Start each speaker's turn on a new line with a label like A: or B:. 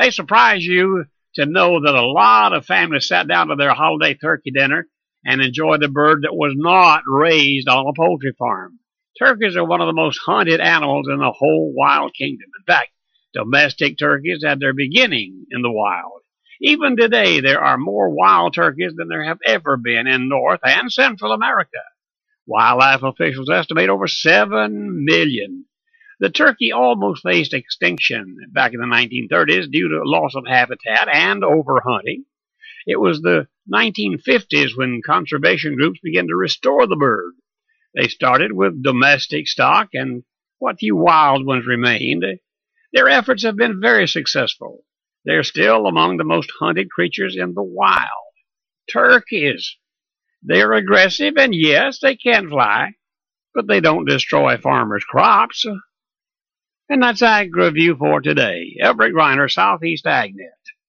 A: may surprise you to know that a lot of families sat down to their holiday turkey dinner and enjoyed the bird that was not raised on a poultry farm. Turkeys are one of the most hunted animals in the whole wild kingdom. In fact, domestic turkeys had their beginning in the wild. Even today, there are more wild turkeys than there have ever been in North and Central America. Wildlife officials estimate over 7 million. The turkey almost faced extinction back in the 1930s due to loss of habitat and overhunting. It was the 1950s when conservation groups began to restore the bird. They started with domestic stock, and what few wild ones remained. Their efforts have been very successful. They're still among the most hunted creatures in the wild. Turkeys. They're aggressive, and yes, they can fly, but they don't destroy farmers' crops. And that's Ag Review for today. Everett Griner, Southeast AgNet.